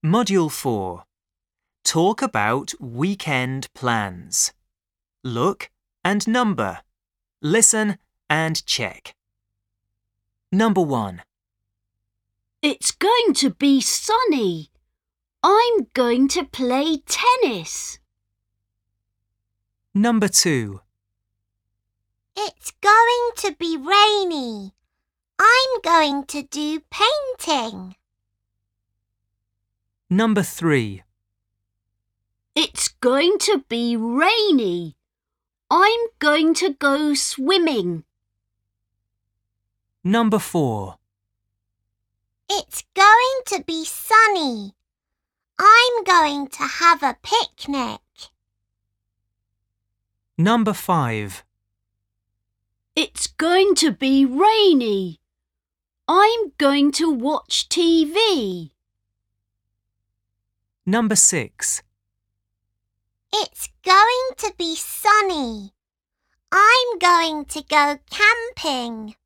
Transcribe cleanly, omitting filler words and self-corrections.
Module 4. Talk about weekend plans. Look and number. Listen and check. Number 1. It's going to be sunny. I'm going to play tennis. Number 2. It's going to be rainy. I'm going to do painting. Number 3. It's going to be rainy. I'm going to go swimming. Number 4. It's going to be sunny. I'm going to have a picnic. Number 5. It's going to be rainy. I'm going to watch TV. Number 6. It's going to be sunny. I'm going to go camping.